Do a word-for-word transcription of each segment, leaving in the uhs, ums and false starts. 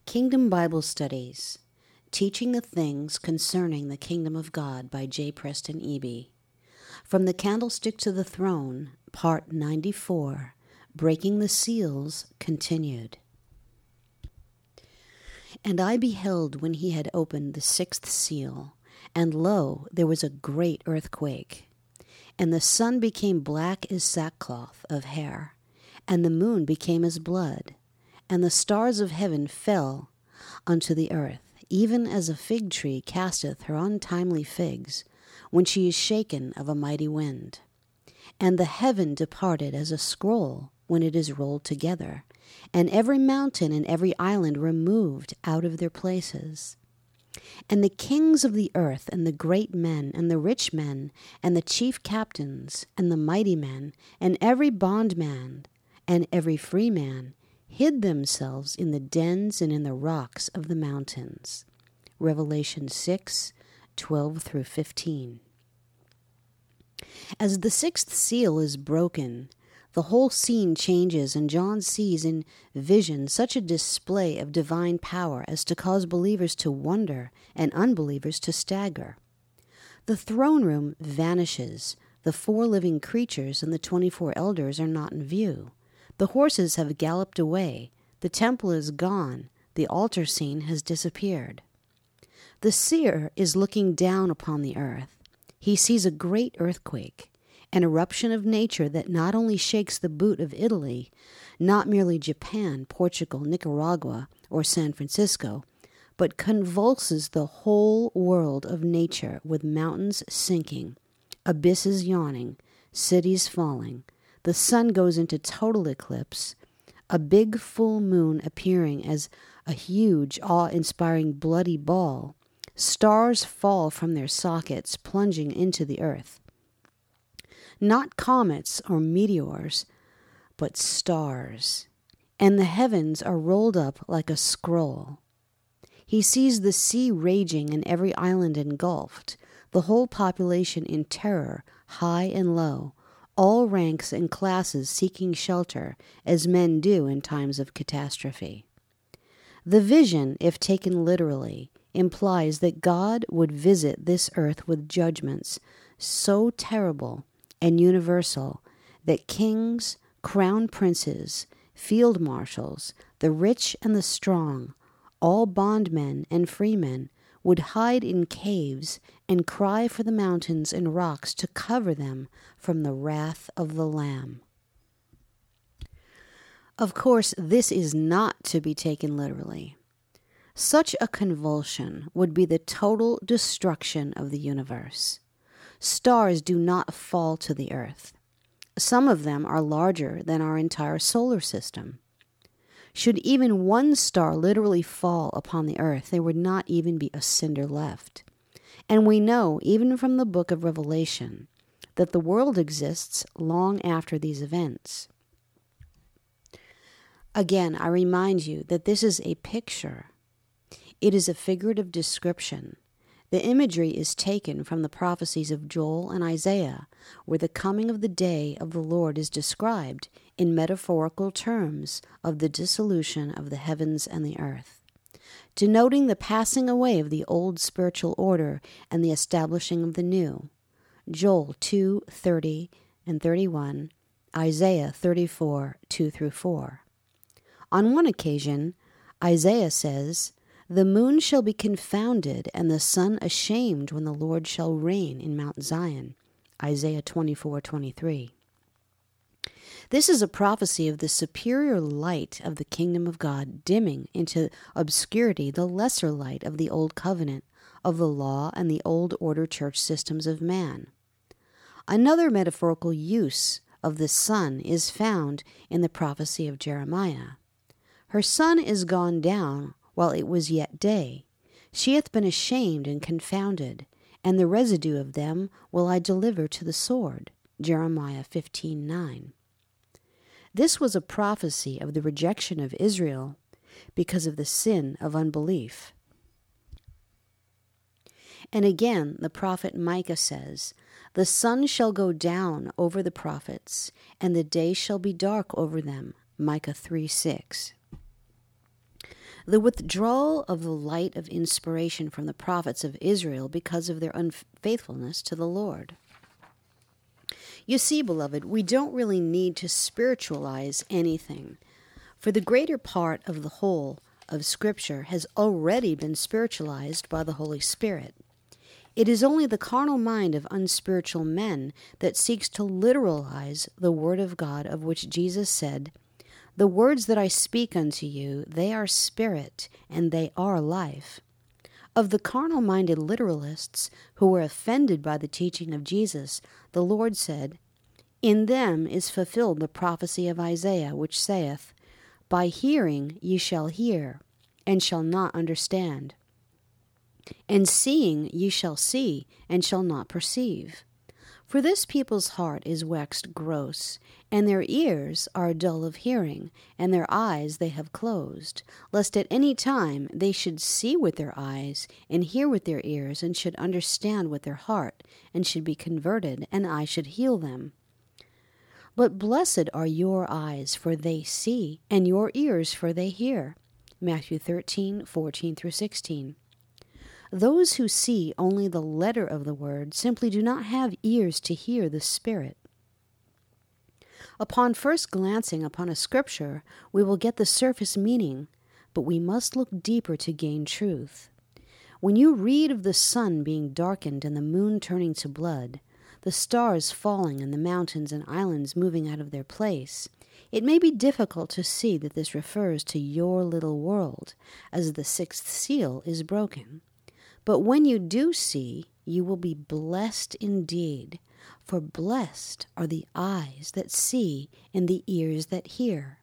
Kingdom Bible Studies, Teaching the Things Concerning the Kingdom of God by J. Preston Eby. From the Candlestick to the Throne, Part ninety-four, Breaking the Seals, continued. And I beheld when he had opened the sixth seal, and lo, there was a great earthquake. And the sun became black as sackcloth of hair, and the moon became as blood, and the stars of heaven fell unto the earth, even as a fig tree casteth her untimely figs, when she is shaken of a mighty wind. And the heaven departed as a scroll when it is rolled together, and every mountain and every island removed out of their places. And the kings of the earth, and the great men, and the rich men, and the chief captains, and the mighty men, and every bondman, and every free man, hid themselves in the dens and in the rocks of the mountains. Revelation six, twelve through fifteen. As the sixth seal is broken, the whole scene changes, and John sees in vision such a display of divine power as to cause believers to wonder and unbelievers to stagger. The throne room vanishes. The four living creatures and the twenty-four elders are not in view. The horses have galloped away. The temple is gone. The altar scene has disappeared. The seer is looking down upon the earth. He sees a great earthquake, an eruption of nature that not only shakes the boot of Italy, not merely Japan, Portugal, Nicaragua, or San Francisco, but convulses the whole world of nature with mountains sinking, abysses yawning, cities falling. The sun goes into total eclipse, a big full moon appearing as a huge, awe-inspiring bloody ball. Stars fall from their sockets, plunging into the earth. Not comets or meteors, but stars. And the heavens are rolled up like a scroll. He sees the sea raging and every island engulfed, the whole population in terror, high and low, all ranks and classes seeking shelter, as men do in times of catastrophe. The vision, if taken literally, implies that God would visit this earth with judgments so terrible and universal that kings, crown princes, field marshals, the rich and the strong, all bondmen and freemen, would hide in caves and cry for the mountains and rocks to cover them from the wrath of the Lamb. Of course, this is not to be taken literally. Such a convulsion would be the total destruction of the universe. Stars do not fall to the earth. Some of them are larger than our entire solar system. Should even one star literally fall upon the earth, there would not even be a cinder left. And we know, even from the book of Revelation, that the world exists long after these events. Again, I remind you that this is a picture. It is a figurative description. The imagery is taken from the prophecies of Joel and Isaiah, where the coming of the day of the Lord is described in metaphorical terms of the dissolution of the heavens and the earth, denoting the passing away of the old spiritual order and the establishing of the new. Joel two, thirty and thirty-one, Isaiah thirty-four, two through four. On one occasion, Isaiah says, "The moon shall be confounded, and the sun ashamed when the Lord shall reign in Mount Zion." Isaiah twenty-four, twenty-three. This is a prophecy of the superior light of the kingdom of God dimming into obscurity the lesser light of the old covenant, of the law and the old order church systems of man. Another metaphorical use of the sun is found in the prophecy of Jeremiah. "Her sun is gone down while it was yet day. She hath been ashamed and confounded, and the residue of them will I deliver to the sword." Jeremiah fifteen, nine. This was a prophecy of the rejection of Israel because of the sin of unbelief. And again, the prophet Micah says, "The sun shall go down over the prophets, and the day shall be dark over them." Micah three, six. The withdrawal of the light of inspiration from the prophets of Israel because of their unfaithfulness to the Lord. You see, beloved, we don't really need to spiritualize anything, for the greater part of the whole of Scripture has already been spiritualized by the Holy Spirit. It is only the carnal mind of unspiritual men that seeks to literalize the Word of God, of which Jesus said, "The words that I speak unto you, they are spirit, and they are life." Of the carnal-minded literalists who were offended by the teaching of Jesus, the Lord said, "In them is fulfilled the prophecy of Isaiah, which saith, By hearing ye shall hear, and shall not understand. And seeing ye shall see, and shall not perceive. For this people's heart is waxed gross, and their ears are dull of hearing, and their eyes they have closed, lest at any time they should see with their eyes, and hear with their ears, and should understand with their heart, and should be converted, and I should heal them. But blessed are your eyes, for they see, and your ears, for they hear." Matthew thirteen, fourteen through sixteen. Those who see only the letter of the word simply do not have ears to hear the Spirit. Upon first glancing upon a scripture, we will get the surface meaning, but we must look deeper to gain truth. When you read of the sun being darkened and the moon turning to blood, the stars falling and the mountains and islands moving out of their place, it may be difficult to see that this refers to your little world, as the sixth seal is broken. But when you do see, you will be blessed indeed, for blessed are the eyes that see and the ears that hear.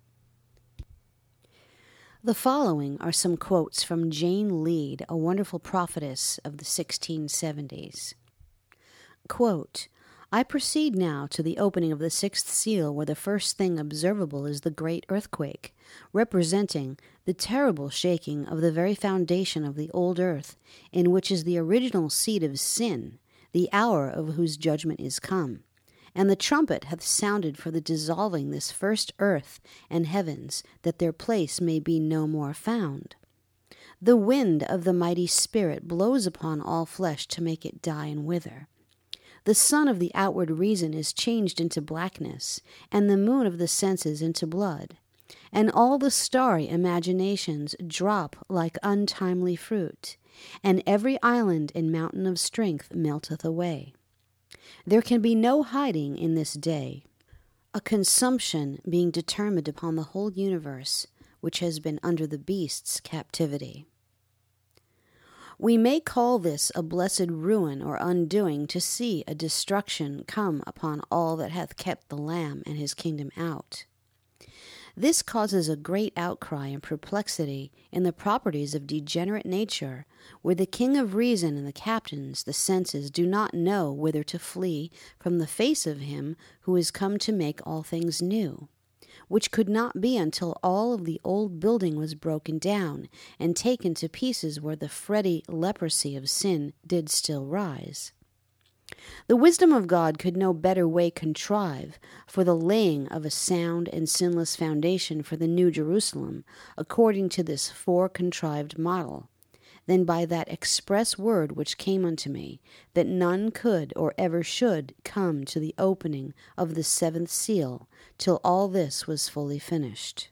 The following are some quotes from Jane Lead, a wonderful prophetess of the sixteen seventies. Quote, "I proceed now to the opening of the sixth seal, where the first thing observable is the great earthquake, representing the terrible shaking of the very foundation of the old earth, in which is the original seed of sin, the hour of whose judgment is come. And the trumpet hath sounded for the dissolving this first earth and heavens, that their place may be no more found. The wind of the mighty Spirit blows upon all flesh to make it die and wither. The sun of the outward reason is changed into blackness, and the moon of the senses into blood. And all the starry imaginations drop like untimely fruit, and every island and mountain of strength melteth away. There can be no hiding in this day, a consumption being determined upon the whole universe, which has been under the beast's captivity. We may call this a blessed ruin or undoing to see a destruction come upon all that hath kept the Lamb and his kingdom out. This causes a great outcry and perplexity in the properties of degenerate nature, where the king of reason and the captains, the senses, do not know whither to flee from the face of him who is come to make all things new, which could not be until all of the old building was broken down and taken to pieces where the fretty leprosy of sin did still rise. The wisdom of God could no better way contrive for the laying of a sound and sinless foundation for the New Jerusalem, according to this fore-contrived model, than by that express word which came unto me, that none could or ever should come to the opening of the seventh seal, till all this was fully finished.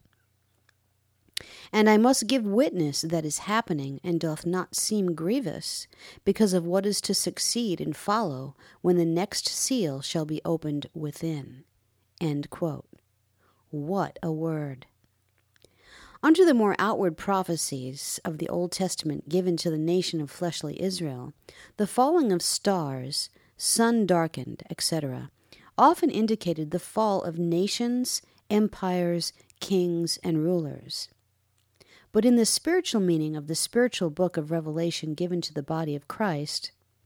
And I must give witness that is happening, and doth not seem grievous, because of what is to succeed and follow when the next seal shall be opened within." End quote. What a word! Under the more outward prophecies of the Old Testament given to the nation of fleshly Israel, the falling of stars, sun darkened, et cetera, often indicated the fall of nations, empires, kings, and rulers. But in the spiritual meaning of the spiritual book of Revelation given to the body of Christ,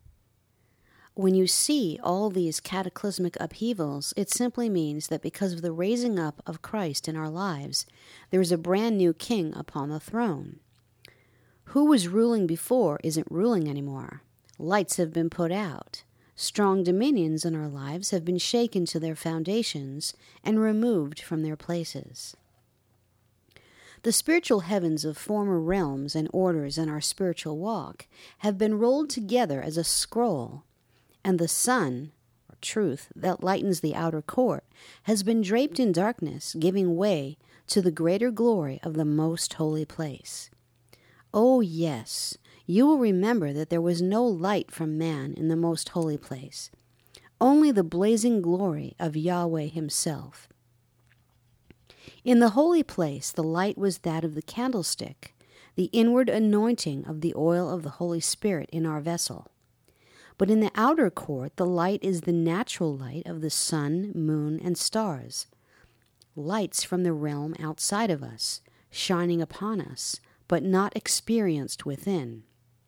when you see all these cataclysmic upheavals, it simply means that because of the raising up of Christ in our lives, there is a brand new king upon the throne. Who was ruling before isn't ruling anymore. Lights have been put out. Strong dominions in our lives have been shaken to their foundations and removed from their places. The spiritual heavens of former realms and orders in our spiritual walk have been rolled together as a scroll, and the sun, or truth, that lightens the outer court, has been draped in darkness, giving way to the greater glory of the most holy place. Oh, yes, you will remember that there was no light from man in the most holy place, only the blazing glory of Yahweh himself. In the holy place, the light was that of the candlestick, the inward anointing of the oil of the Holy Spirit in our vessel. But in the outer court, the light is the natural light of the sun, moon, and stars, lights from the realm outside of us, shining upon us, but not experienced within.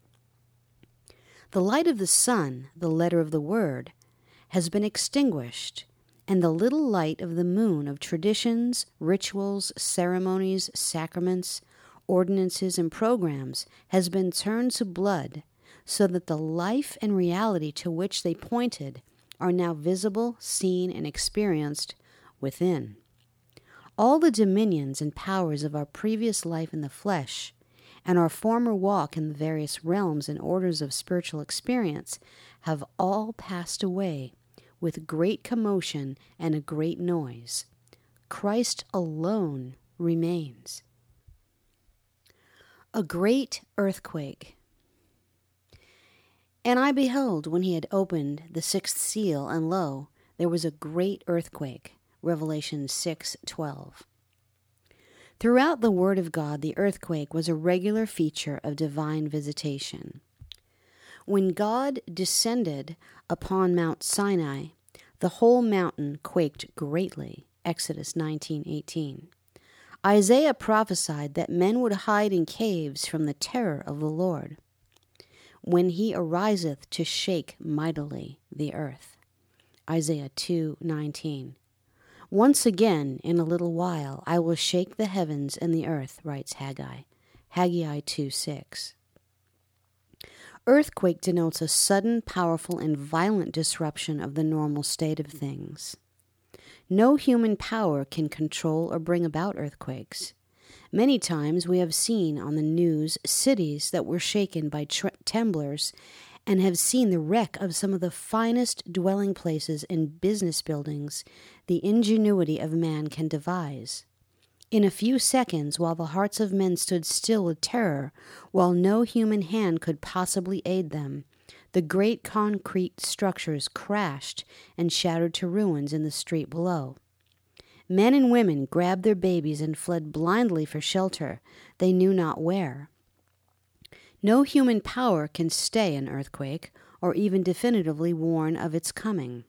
The light of the sun, the letter of the word, has been extinguished, and the little light of the moon of traditions, rituals, ceremonies, sacraments, ordinances, and programs has been turned to blood, so that the life and reality to which they pointed are now visible, seen, and experienced within. All the dominions and powers of our previous life in the flesh and our former walk in the various realms and orders of spiritual experience have all passed away with great commotion and a great noise. Christ alone remains. A great earthquake. And I beheld, when he had opened the sixth seal, and lo, there was a great earthquake. Revelation six twelve. Throughout the Word of God, the earthquake was a regular feature of divine visitation. When God descended upon Mount Sinai, the whole mountain quaked greatly. Exodus nineteen eighteen. Isaiah prophesied that men would hide in caves from the terror of the Lord, when he ariseth to shake mightily the earth. Isaiah two nineteen. Once again, in a little while, I will shake the heavens and the earth, writes Haggai. Haggai two six. Earthquake denotes a sudden, powerful, and violent disruption of the normal state of things. No human power can control or bring about earthquakes. Many times we have seen on the news cities that were shaken by tre- tremblers, and have seen the wreck of some of the finest dwelling places and business buildings the ingenuity of man can devise. In a few seconds, while the hearts of men stood still with terror, while no human hand could possibly aid them, the great concrete structures crashed and shattered to ruins in the street below. Men and women grabbed their babies and fled blindly for shelter, they knew not where. No human power can stay an earthquake, or even definitively warn of its coming.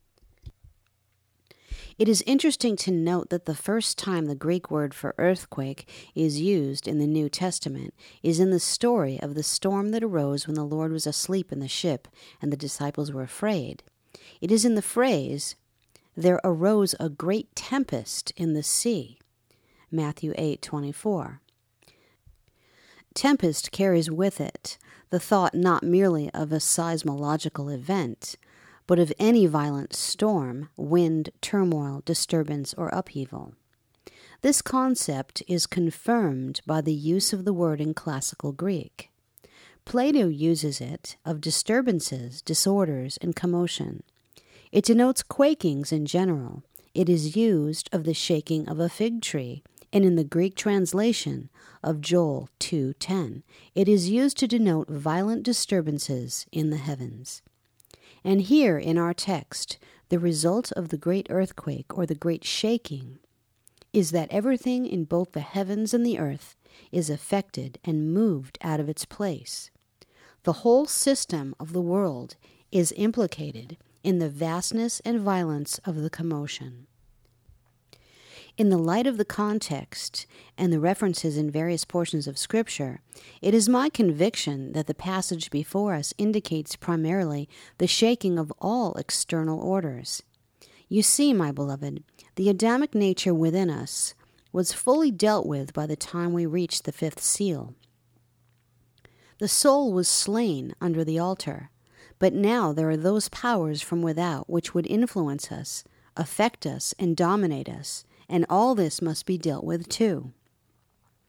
It is interesting to note that the first time the Greek word for earthquake is used in the New Testament is in the story of the storm that arose when the Lord was asleep in the ship and the disciples were afraid. It is in the phrase, "There arose a great tempest in the sea," Matthew eight twenty-four. Tempest carries with it the thought not merely of a seismological event, but of any violent storm, wind, turmoil, disturbance, or upheaval. This concept is confirmed by the use of the word in classical Greek. Plato uses it of disturbances, disorders, and commotion. It denotes quakings in general. It is used of the shaking of a fig tree, and in the Greek translation of Joel two ten, it is used to denote violent disturbances in the heavens. And here in our text, the result of the great earthquake or the great shaking is that everything in both the heavens and the earth is affected and moved out of its place. The whole system of the world is implicated in the vastness and violence of the commotion. In the light of the context and the references in various portions of Scripture, it is my conviction that the passage before us indicates primarily the shaking of all external orders. You see, my beloved, the Adamic nature within us was fully dealt with by the time we reached the fifth seal. The soul was slain under the altar, but now there are those powers from without which would influence us, affect us, and dominate us, and all this must be dealt with too.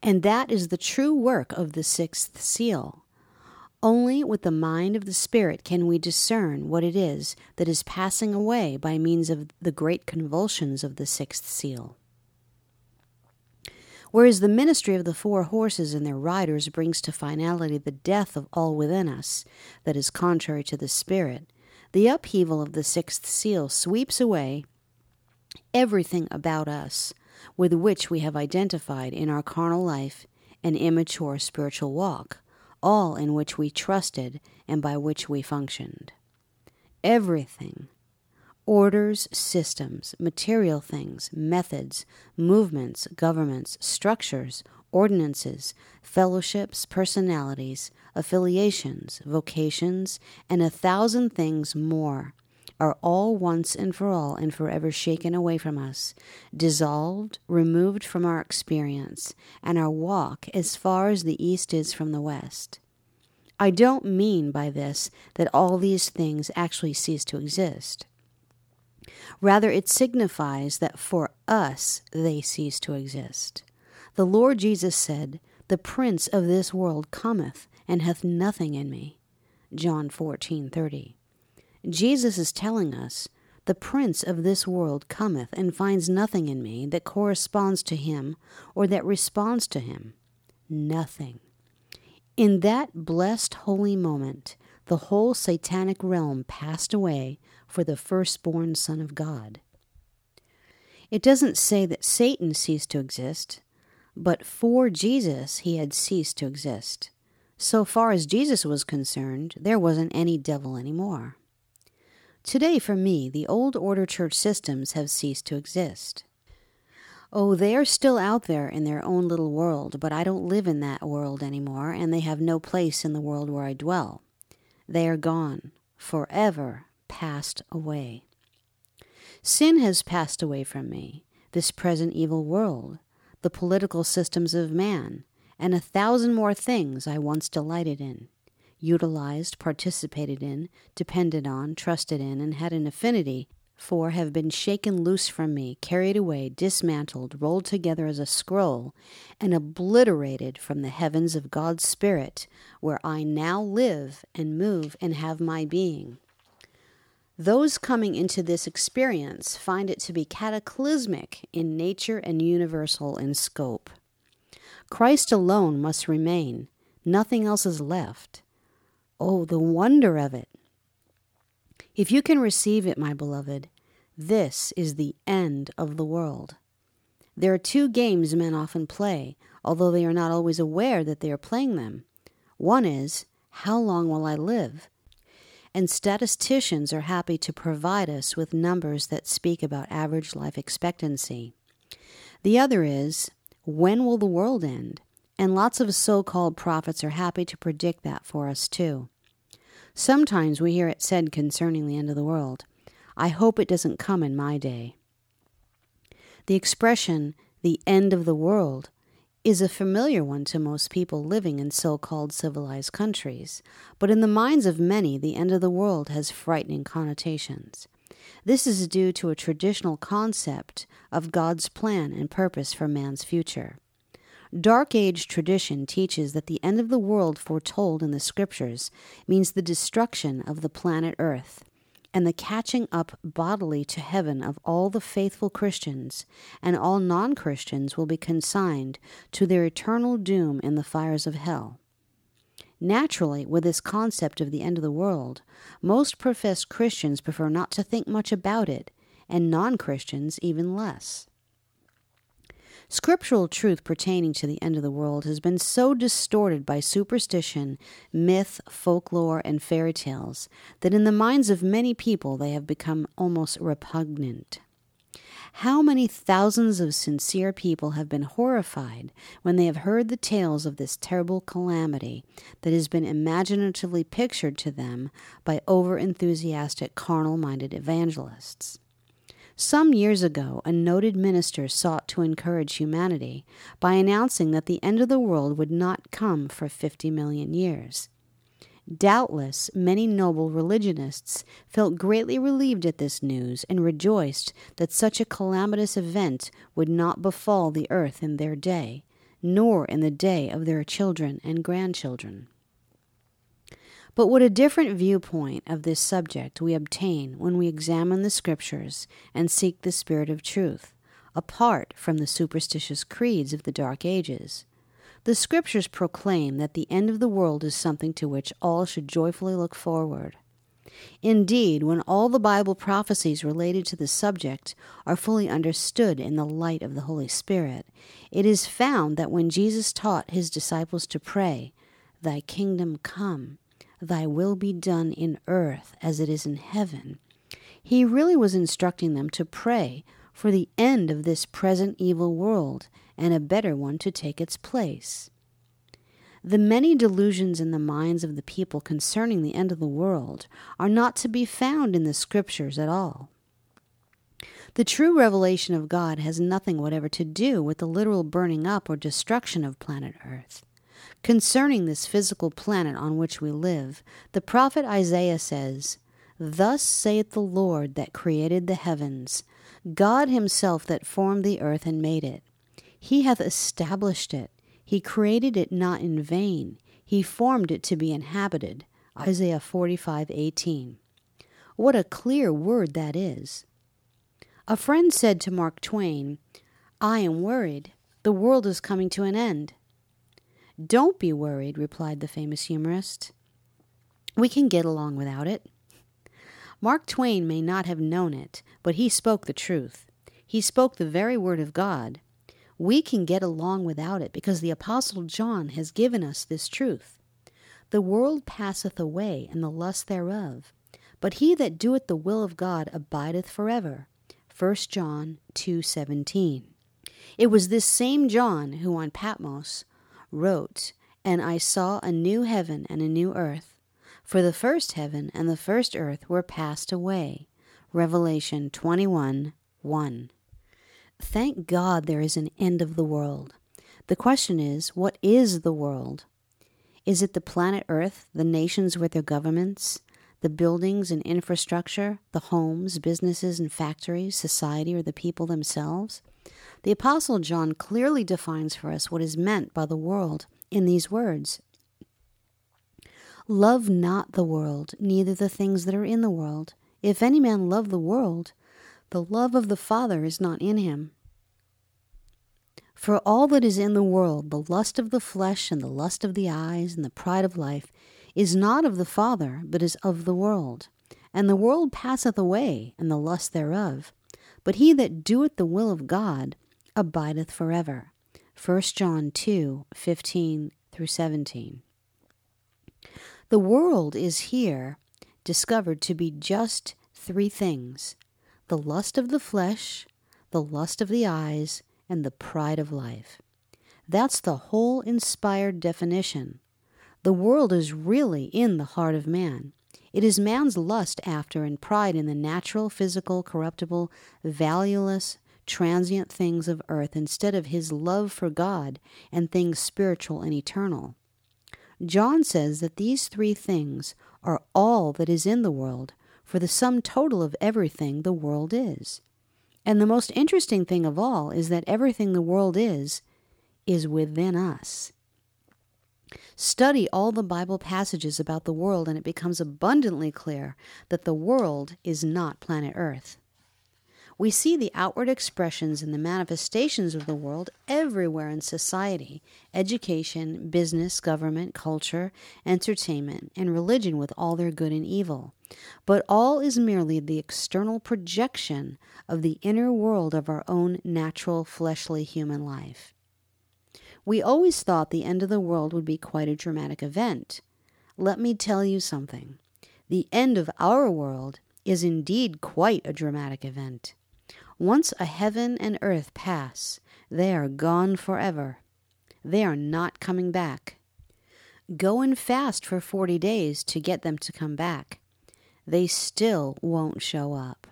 And that is the true work of the sixth seal. Only with the mind of the Spirit can we discern what it is that is passing away by means of the great convulsions of the sixth seal. Whereas the ministry of the four horses and their riders brings to finality the death of all within us that is contrary to the Spirit, the upheaval of the sixth seal sweeps away everything about us with which we have identified in our carnal life and immature spiritual walk, all in which we trusted and by which we functioned. Everything. Orders, systems, material things, methods, movements, governments, structures, ordinances, fellowships, personalities, affiliations, vocations, and a thousand things more are all once and for all and forever shaken away from us, dissolved, removed from our experience, and our walk as far as the east is from the west. I don't mean by this that all these things actually cease to exist. Rather, it signifies that for us they cease to exist. The Lord Jesus said, "The prince of this world cometh, and hath nothing in me." John fourteen thirty. Jesus is telling us, "The prince of this world cometh and finds nothing in me that corresponds to him or that responds to him." Nothing. In that blessed holy moment, the whole satanic realm passed away for the firstborn Son of God. It doesn't say that Satan ceased to exist, but for Jesus he had ceased to exist. So far as Jesus was concerned, there wasn't any devil anymore. Today, for me, the old order church systems have ceased to exist. Oh, they are still out there in their own little world, but I don't live in that world anymore, and they have no place in the world where I dwell. They are gone, forever passed away. Sin has passed away from me, this present evil world, the political systems of man, and a thousand more things I once delighted in, utilized, participated in, depended on, trusted in, and had an affinity for, have been shaken loose from me, carried away, dismantled, rolled together as a scroll, and obliterated from the heavens of God's Spirit, where I now live and move and have my being. Those coming into this experience find it to be cataclysmic in nature and universal in scope. Christ alone must remain. Nothing else is left. Oh, the wonder of it! If you can receive it, my beloved, this is the end of the world. There are two games men often play, although they are not always aware that they are playing them. One is, how long will I live? And statisticians are happy to provide us with numbers that speak about average life expectancy. The other is, when will the world end? And lots of so-called prophets are happy to predict that for us too. Sometimes we hear it said concerning the end of the world, "I hope it doesn't come in my day." The expression, "the end of the world," is a familiar one to most people living in so-called civilized countries, but in the minds of many, the end of the world has frightening connotations. This is due to a traditional concept of God's plan and purpose for man's future. Dark Age tradition teaches that the end of the world foretold in the Scriptures means the destruction of the planet Earth and the catching up bodily to heaven of all the faithful Christians, and all non-Christians will be consigned to their eternal doom in the fires of hell. Naturally, with this concept of the end of the world, most professed Christians prefer not to think much about it, and non-Christians even less. Scriptural truth pertaining to the end of the world has been so distorted by superstition, myth, folklore, and fairy tales that in the minds of many people they have become almost repugnant. How many thousands of sincere people have been horrified when they have heard the tales of this terrible calamity that has been imaginatively pictured to them by over-enthusiastic, carnal-minded evangelists. Some years ago, a noted minister sought to encourage humanity by announcing that the end of the world would not come for fifty million years. Doubtless, many noble religionists felt greatly relieved at this news and rejoiced that such a calamitous event would not befall the earth in their day, nor in the day of their children and grandchildren. But what a different viewpoint of this subject we obtain when we examine the Scriptures and seek the Spirit of truth, apart from the superstitious creeds of the Dark Ages. The Scriptures proclaim that the end of the world is something to which all should joyfully look forward. Indeed, when all the Bible prophecies related to the subject are fully understood in the light of the Holy Spirit, it is found that when Jesus taught his disciples to pray, "Thy kingdom come, thy will be done in earth as it is in heaven," he really was instructing them to pray for the end of this present evil world and a better one to take its place. The many delusions in the minds of the people concerning the end of the world are not to be found in the Scriptures at all. The true revelation of God has nothing whatever to do with the literal burning up or destruction of planet Earth. Concerning this physical planet on which we live, the prophet Isaiah says, "Thus saith the Lord that created the heavens, God himself that formed the earth and made it. He hath established it. He created it not in vain. He formed it to be inhabited." Isaiah forty-five eighteen. What a clear word that is. A friend said to Mark Twain, "I am worried. The world is coming to an end." "Don't be worried," replied the famous humorist. "We can get along without it." Mark Twain may not have known it, but he spoke the truth. He spoke the very word of God. We can get along without it because the Apostle John has given us this truth. "The world passeth away, and the lust thereof, but he that doeth the will of God abideth forever." First John two seventeen. It was this same John who on Patmos wrote, "And I saw a new heaven and a new earth, for the first heaven and the first earth were passed away." Revelation twenty-one one. Thank God there is an end of the world. The question is, what is the world? Is it the planet Earth, the nations with their governments, the buildings and infrastructure, the homes, businesses and factories, society, or the people themselves? The Apostle John clearly defines for us what is meant by the world in these words. "Love not the world, neither the things that are in the world. If any man love the world, the love of the Father is not in him. For all that is in the world, the lust of the flesh and the lust of the eyes and the pride of life, is not of the Father, but is of the world. And the world passeth away, and the lust thereof. But he that doeth the will of God abideth forever." First John two fifteen through seventeen. The world is here discovered to be just three things: the lust of the flesh, the lust of the eyes, and the pride of life. That's the whole inspired definition. The world is really in the heart of man. It is man's lust after and pride in the natural, physical, corruptible, valueless, transient things of earth instead of his love for God and things spiritual and eternal. John says that these three things are all that is in the world, for the sum total of everything the world is. And the most interesting thing of all is that everything the world is, is within us. Study all the Bible passages about the world, and it becomes abundantly clear that the world is not planet Earth. We see the outward expressions and the manifestations of the world everywhere in society: education, business, government, culture, entertainment, and religion with all their good and evil. But all is merely the external projection of the inner world of our own natural, fleshly human life. We always thought the end of the world would be quite a dramatic event. Let me tell you something. The end of our world is indeed quite a dramatic event. Once a heaven and earth pass, they are gone forever. They are not coming back. Go and fast for forty days to get them to come back. They still won't show up.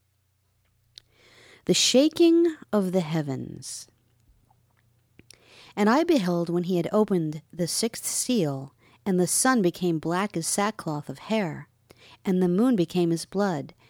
The shaking of the heavens. And I beheld when he had opened the sixth seal, and the sun became black as sackcloth of hair, and the moon became as blood,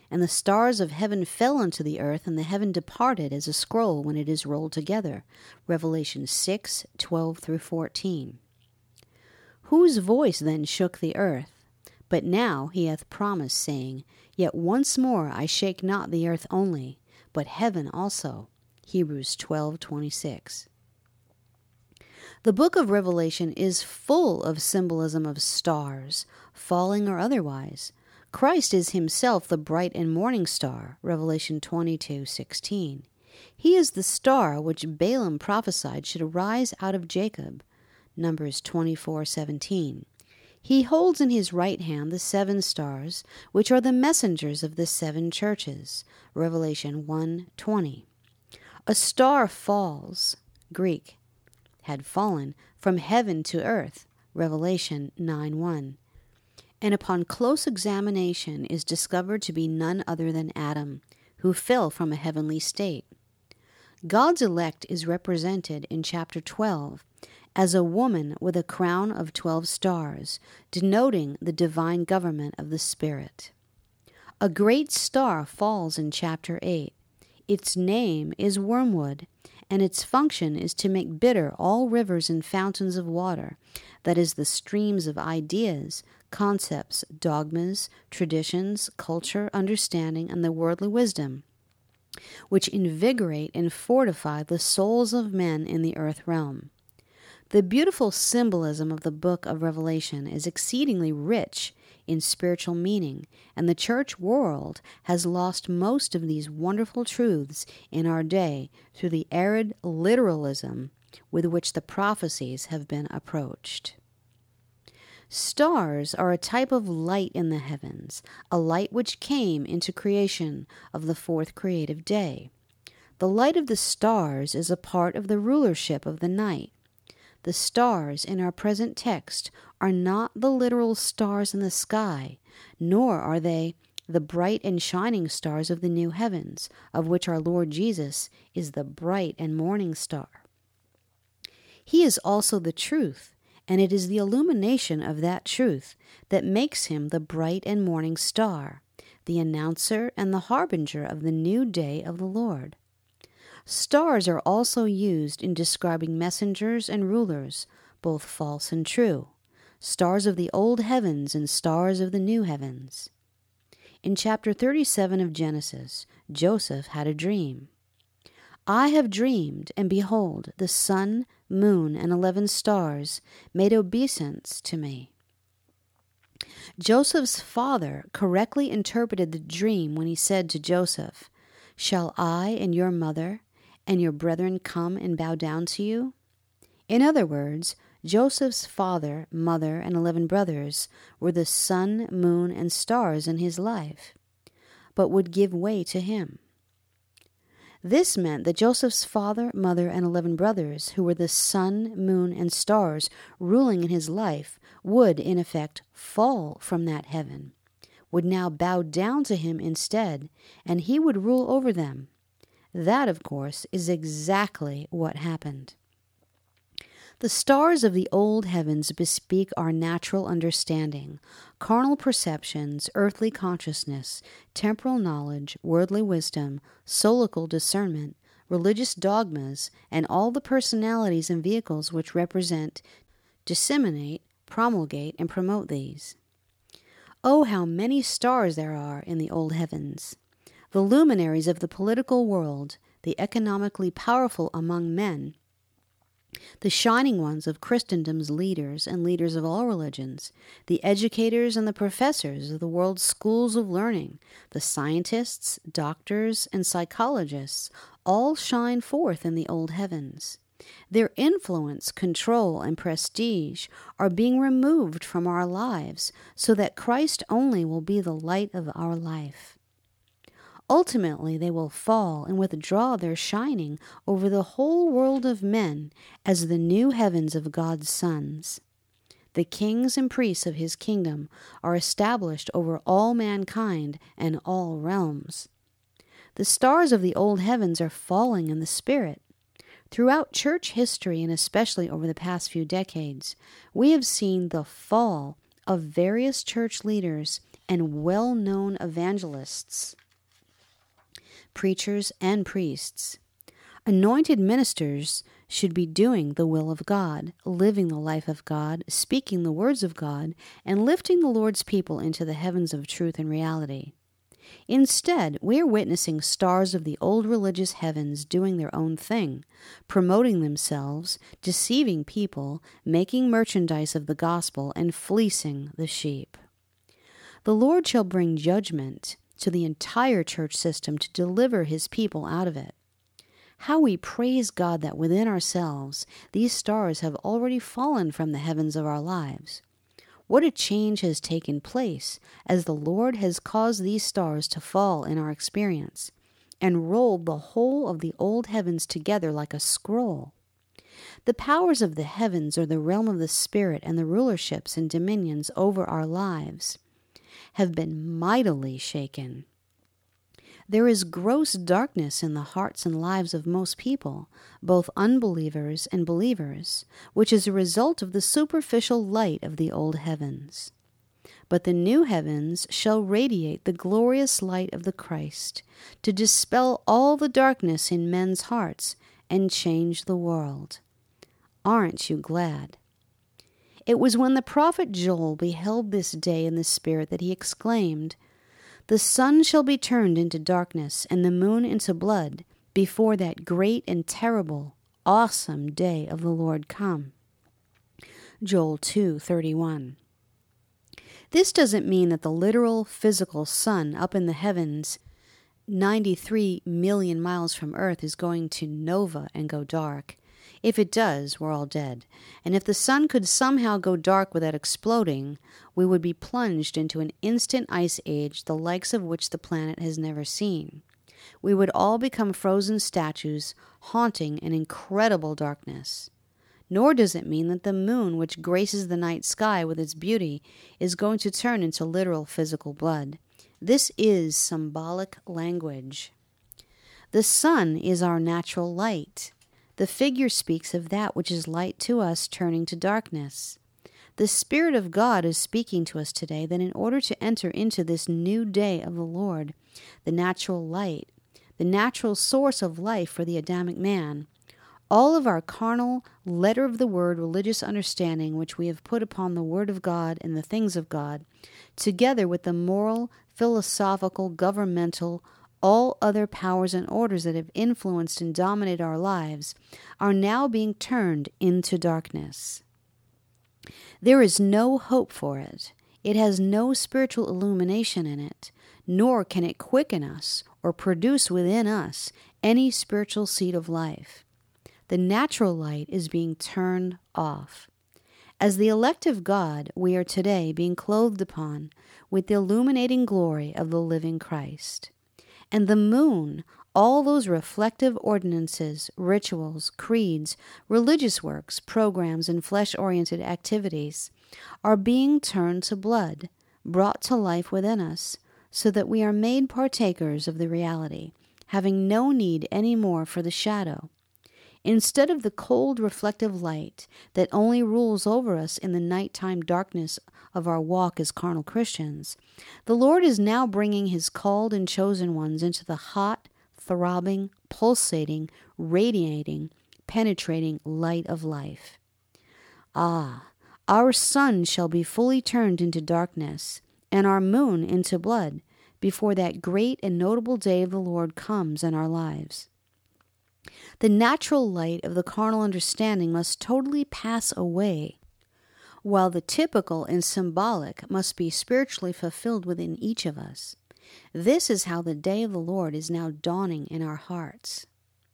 And the stars of heaven fell unto the earth, and the heaven departed as a scroll when it is rolled together. Revelation six, twelve through fourteen. Whose voice then shook the earth? But now he hath promised, saying, Yet once more I shake not the earth only, but heaven also. Hebrews twelve, twenty-six. The book of Revelation is full of symbolism of stars, falling or otherwise. Christ is himself the bright and morning star, Revelation twenty-two, sixteen. He is the star which Balaam prophesied should arise out of Jacob, Numbers twenty-four, seventeen. He holds in his right hand the seven stars, which are the messengers of the seven churches, Revelation one, twenty. A star falls, Greek, had fallen, from heaven to earth, Revelation nine, one. And upon close examination is discovered to be none other than Adam, who fell from a heavenly state. God's elect is represented in chapter twelve as a woman with a crown of twelve stars, denoting the divine government of the Spirit. A great star falls in chapter eight. Its name is wormwood, and its function is to make bitter all rivers and fountains of water, that is, the streams of ideas, concepts, dogmas, traditions, culture, understanding, and the worldly wisdom, which invigorate and fortify the souls of men in the earth realm. The beautiful symbolism of the book of Revelation is exceedingly rich in spiritual meaning, and the church world has lost most of these wonderful truths in our day through the arid literalism with which the prophecies have been approached. Stars are a type of light in the heavens, a light which came into creation of the fourth creative day. The light of the stars is a part of the rulership of the night. The stars in our present text are not the literal stars in the sky, nor are they the bright and shining stars of the new heavens, of which our Lord Jesus is the bright and morning star. He is also the truth, and it is the illumination of that truth that makes him the bright and morning star, the announcer and the harbinger of the new day of the Lord. Stars are also used in describing messengers and rulers, both false and true, stars of the old heavens and stars of the new heavens. In chapter thirty-seven of Genesis, Joseph had a dream. I have dreamed, and behold, the sun, moon, and eleven stars made obeisance to me. Joseph's father correctly interpreted the dream when he said to Joseph, Shall I and your mother and your brethren come and bow down to you? In other words, Joseph's father, mother, and eleven brothers were the sun, moon, and stars in his life, but would give way to him. This meant that Joseph's father, mother, and eleven brothers, who were the sun, moon, and stars ruling in his life, would, in effect, fall from that heaven, would now bow down to him instead, and he would rule over them. That, of course, is exactly what happened. The stars of the old heavens bespeak our natural understanding, carnal perceptions, earthly consciousness, temporal knowledge, worldly wisdom, soulical discernment, religious dogmas, and all the personalities and vehicles which represent, disseminate, promulgate, and promote these. Oh, how many stars there are in the old heavens! The luminaries of the political world, the economically powerful among men, the shining ones of Christendom's leaders and leaders of all religions, the educators and the professors of the world's schools of learning, the scientists, doctors, and psychologists, all shine forth in the old heavens. Their influence, control, and prestige are being removed from our lives so that Christ only will be the light of our life. Ultimately, they will fall and withdraw their shining over the whole world of men as the new heavens of God's sons. The kings and priests of his kingdom are established over all mankind and all realms. The stars of the old heavens are falling in the Spirit. Throughout church history, and especially over the past few decades, we have seen the fall of various church leaders and well-known evangelists, preachers, and priests. Anointed ministers should be doing the will of God, living the life of God, speaking the words of God, and lifting the Lord's people into the heavens of truth and reality. Instead, we are witnessing stars of the old religious heavens doing their own thing, promoting themselves, deceiving people, making merchandise of the gospel, and fleecing the sheep. The Lord shall bring judgment to the entire church system to deliver his people out of it. How we praise God that within ourselves these stars have already fallen from the heavens of our lives. What a change has taken place as the Lord has caused these stars to fall in our experience and rolled the whole of the old heavens together like a scroll. The powers of the heavens are the realm of the Spirit, and the rulerships and dominions over our lives have been mightily shaken. There is gross darkness in the hearts and lives of most people, both unbelievers and believers, which is a result of the superficial light of the old heavens. But the new heavens shall radiate the glorious light of the Christ, to dispel all the darkness in men's hearts and change the world. Aren't you glad? It was when the prophet Joel beheld this day in the Spirit that he exclaimed, "The sun shall be turned into darkness, and the moon into blood, before that great and terrible, awesome day of the Lord come." Joel two thirty-one. This doesn't mean that the literal, physical sun up in the heavens, ninety-three million miles from Earth, is going to nova and go dark. If it does, we're all dead. And if the sun could somehow go dark without exploding, we would be plunged into an instant ice age, the likes of which the planet has never seen. We would all become frozen statues, haunting an incredible darkness. Nor does it mean that the moon, which graces the night sky with its beauty, is going to turn into literal physical blood. This is symbolic language. The sun is our natural light. The figure speaks of that which is light to us turning to darkness. The Spirit of God is speaking to us today that in order to enter into this new day of the Lord, the natural light, the natural source of life for the Adamic man, all of our carnal, letter of the word, religious understanding which we have put upon the Word of God and the things of God, together with the moral, philosophical, governmental, all other powers and orders that have influenced and dominated our lives, are now being turned into darkness. There is no hope for it. It has no spiritual illumination in it, nor can it quicken us or produce within us any spiritual seed of life. The natural light is being turned off. As the elect of God, we are today being clothed upon with the illuminating glory of the living Christ. And the moon, all those reflective ordinances, rituals, creeds, religious works, programs, and flesh-oriented activities are being turned to blood, brought to life within us, so that we are made partakers of the reality, having no need any more for the shadow. Instead of the cold, reflective light that only rules over us in the nighttime darkness of our walk as carnal Christians, the Lord is now bringing his called and chosen ones into the hot, throbbing, pulsating, radiating, penetrating light of life. Ah, our sun shall be fully turned into darkness, and our moon into blood, before that great and notable day of the Lord comes in our lives. The natural light of the carnal understanding must totally pass away, while the typical and symbolic must be spiritually fulfilled within each of us. This is how the day of the Lord is now dawning in our hearts.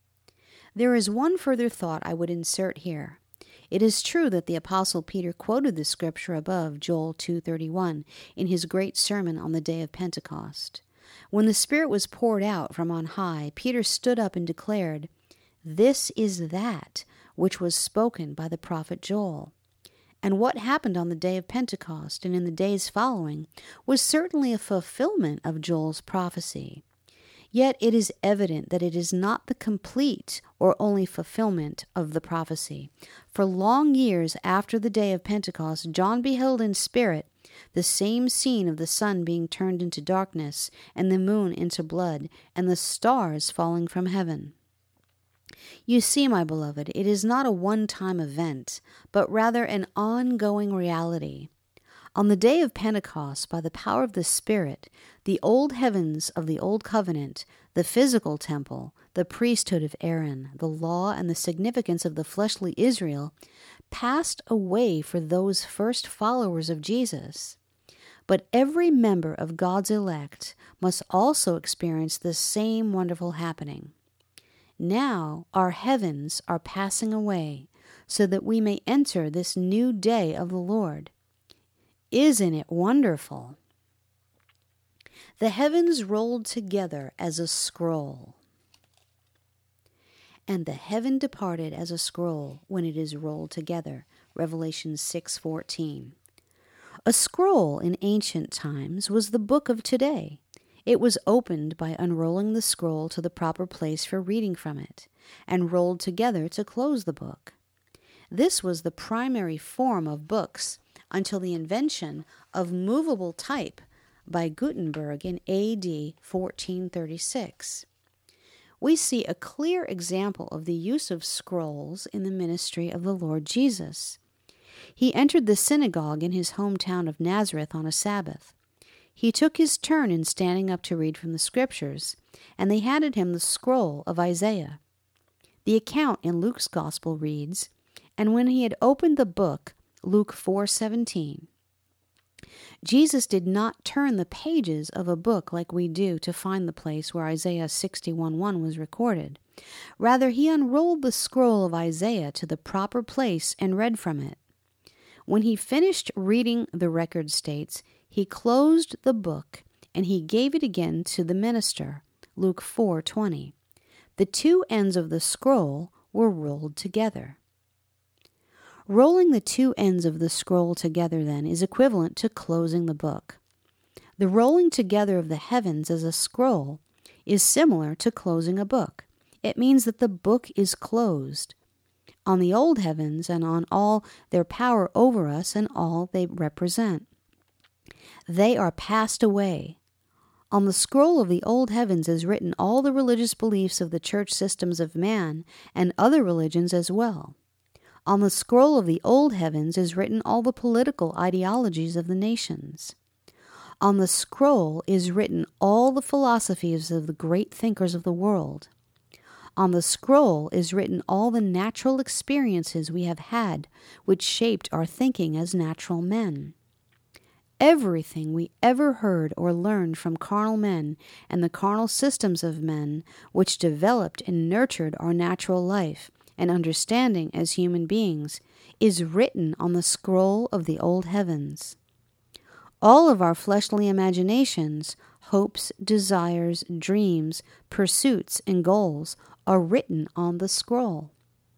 There is one further thought I would insert here. It is true that the Apostle Peter quoted the scripture above, Joel two thirty-one, in his great sermon on the day of Pentecost. When the Spirit was poured out from on high, Peter stood up and declared, "This is that which was spoken by the prophet Joel." And what happened on the day of Pentecost and in the days following was certainly a fulfillment of Joel's prophecy. Yet it is evident that it is not the complete or only fulfillment of the prophecy. For long years after the day of Pentecost, John beheld in spirit The same scene of the sun being turned into darkness, and the moon into blood, and the stars falling from heaven. You see, my beloved, it is not a one-time event, but rather an ongoing reality. On the day of Pentecost, by the power of the Spirit, the old heavens of the Old Covenant, the physical temple, the priesthood of Aaron, the law, and the significance of the fleshly Israel passed away for those first followers of Jesus. But every member of God's elect must also experience the same wonderful happening. Now our heavens are passing away, so that we may enter this new day of the Lord. Isn't it wonderful? The heavens rolled together as a scroll. And the heaven departed as a scroll when it is rolled together. Revelation six fourteen. A scroll in ancient times was the book of today. It was opened by unrolling the scroll to the proper place for reading from it, and rolled together to close the book. This was the primary form of books until the invention of movable type by Gutenberg in A D fourteen thirty-six. We see a clear example of the use of scrolls in the ministry of the Lord Jesus. He entered the synagogue in his hometown of Nazareth on a Sabbath. He took his turn in standing up to read from the Scriptures, and they handed him the scroll of Isaiah. The account in Luke's Gospel reads, "And when he had opened the book," Luke four seventeen, Jesus did not turn the pages of a book like we do to find the place where Isaiah sixty-one one was recorded. Rather, he unrolled the scroll of Isaiah to the proper place and read from it. When he finished reading, the record states, he closed the book and he gave it again to the minister, Luke four twenty. The two ends of the scroll were rolled together. Rolling the two ends of the scroll together, then, is equivalent to closing the book. The rolling together of the heavens as a scroll is similar to closing a book. It means that the book is closed on the old heavens and on all their power over us and all they represent. They are passed away. On the scroll of the old heavens is written all the religious beliefs of the church systems of man and other religions as well. On the scroll of the old heavens is written all the political ideologies of the nations. On the scroll is written all the philosophies of the great thinkers of the world. On the scroll is written all the natural experiences we have had, which shaped our thinking as natural men. Everything we ever heard or learned from carnal men and the carnal systems of men, which developed and nurtured our natural life and understanding as human beings, is written on the scroll of the old heavens. All of our fleshly imaginations, hopes, desires, dreams, pursuits, and goals are written on the scroll.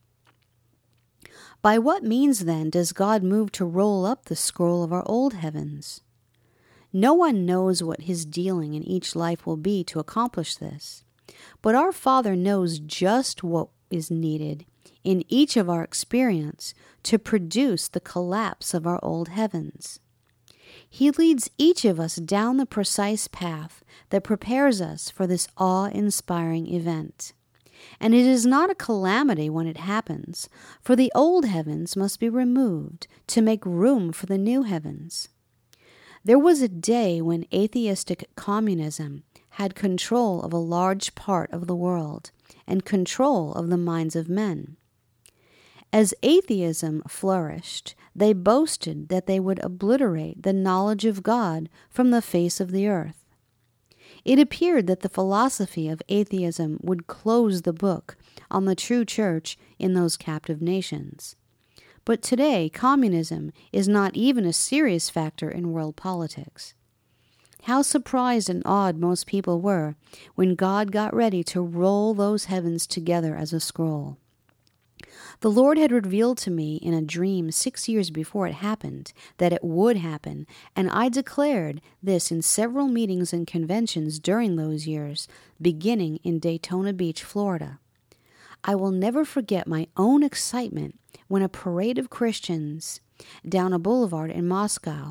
By what means, then, does God move to roll up the scroll of our old heavens? No one knows what his dealing in each life will be to accomplish this, but our Father knows just what is needed in each of our experience to produce the collapse of our old heavens. He leads each of us down the precise path that prepares us for this awe-inspiring event. And it is not a calamity when it happens, for the old heavens must be removed to make room for the new heavens. There was a day when atheistic communism had control of a large part of the world and control of the minds of men. As atheism flourished, they boasted that they would obliterate the knowledge of God from the face of the earth. It appeared that the philosophy of atheism would close the book on the true church in those captive nations. But today, communism is not even a serious factor in world politics. How surprised and awed most people were when God got ready to roll those heavens together as a scroll. The Lord had revealed to me in a dream six years before it happened that it would happen, and I declared this in several meetings and conventions during those years, beginning in Daytona Beach, Florida. I will never forget my own excitement when a parade of Christians down a boulevard in Moscow